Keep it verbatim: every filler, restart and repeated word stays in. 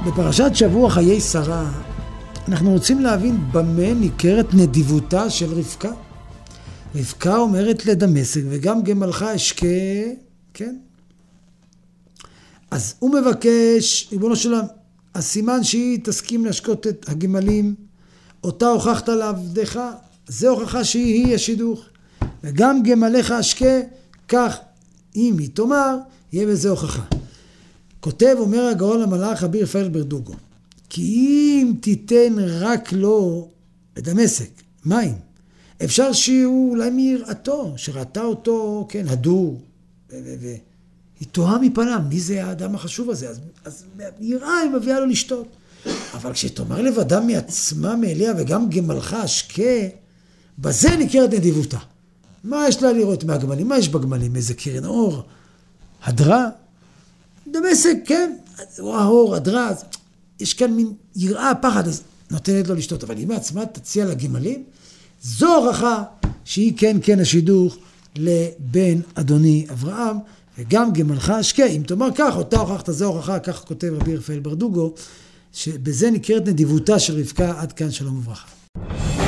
בפרשת שבוע חיי שרה, אנחנו רוצים להבין במה ניכרת נדיבותה של רבקה. רבקה אומרת לדמשק, וגם גמלך אשקה, כן? אז הוא מבקש, ריבונו של עולם, הסימן שהיא תסכים להשקות את הגמלים, אותה הוכחת לעבדך, זה הוכחה שהיא השידוך. וגם גמליך אשקה, כך אם היא תאמר, יהיה בזה הוכחה. כותב, אומר הגאון המלאך רבי רפאל ברדוגו, כי אם תיתן רק לו לדמשק מים, אפשר שהוא אולי מיראתו, שראתה אותו, כן, הדור, והיא תוהה מפניו, מי זה האדם החשוב הזה? אז, אז יראה היא מביאה לו לשתות. אבל כשתאמר לבדה מעצמה מאליה, וגם גמלך אשקה, בזה ניכרת נדיבותה. מה יש לה לראות מהגמלים? מה יש בגמלים? איזה קרן אור? הדרה? דמשק, כן, או האור, הדרה, אז יש כאן מין יראה, פחד, אז נותנת לו לשתות. אבל אם עצמה תציע לגמלים, זו הוכחה שהיא כן כן השידוך לבן אדוני אברהם, וגם גמלך אשקה. אם תאמר כך, אותה הוכחת, זו הוכחה, כך כותב רבי רפאל ברדוגו, שבזה ניכרת נדיבותה של רבקה. עד כאן, שלום וברכה.